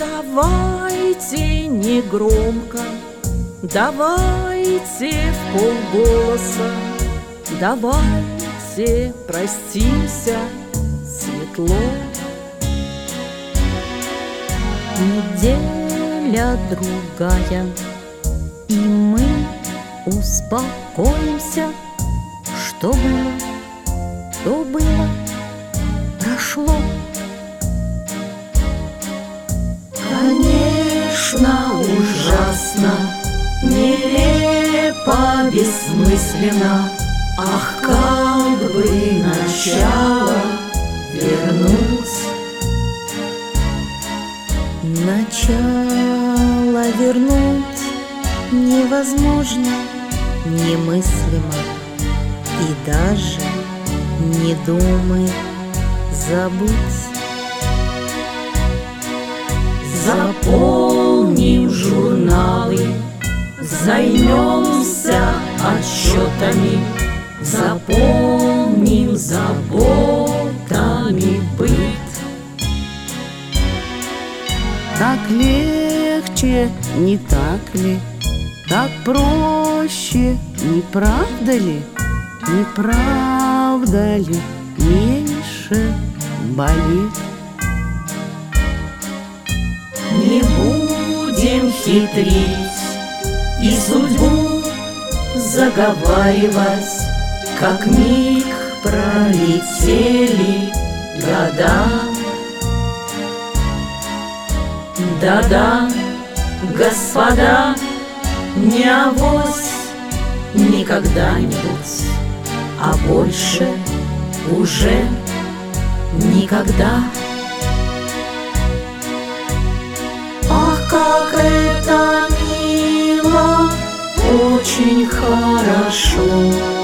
Давайте не громко, давайте вполголоса, давайте простимся светло. Неделя другая, и мы успокоимся. Что было, то было, прошло. Конечно, ужасно, нелепо, бессмысленно. Ах, как бы начало вернуть. Начало вернуть невозможно, немыслимо. И даже не думай забудь. Заполним журналы, займемся отчетами, заполним заботами быт. Так легче, не так ли? Так проще, не правда ли? Не правда ли? Меньше болит. Не будем хитрить и судьбу заговаривать, как миг пролетели года. Да-да, господа, не авось никогда-нибудь, а больше уже никогда. Ах, как это мило, очень хорошо.